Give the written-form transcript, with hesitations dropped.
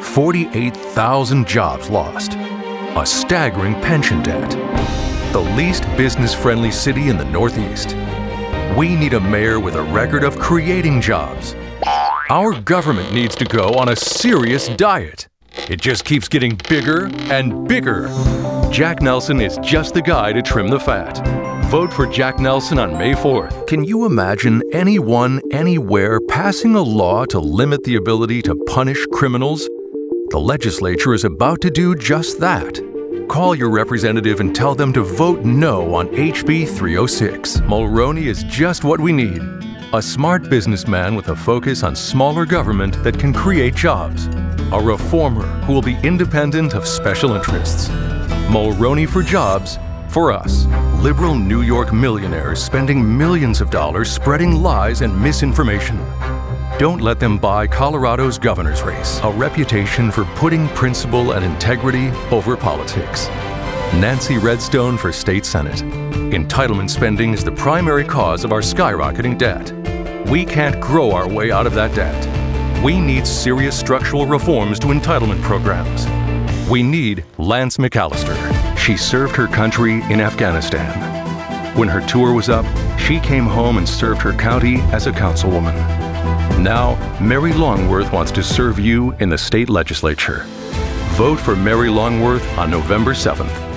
48,000 jobs lost, a staggering pension debt, the least business-friendly city in the Northeast. We need a mayor with a record of creating jobs. Our government needs to go on a serious diet. It just keeps getting bigger and bigger. Jack Nelson is just the guy to trim the fat. Vote for Jack Nelson on May 4th. Can you imagine anyone, anywhere passing a law to limit the ability to punish criminals? The legislature is about to do just that. Call your representative and tell them to vote no on HB 306. Mulroney is just what we need. A smart businessman with a focus on smaller government that can create jobs. A reformer who will be independent of special interests. Mulroney for jobs, for us. Liberal New York millionaires spending millions of dollars spreading lies and misinformation. Don't let them buy Colorado's governor's race, a reputation for putting principle and integrity over politics. Nancy Redstone for State Senate. Entitlement spending is the primary cause of our skyrocketing debt. We can't grow our way out of that debt. We need serious structural reforms to entitlement programs. We need Lance McAllister. She served her country in Afghanistan. When her tour was up, she came home and served her county as a councilwoman. Now, Mary Longworth wants to serve you in the state legislature. Vote for Mary Longworth on November 7th.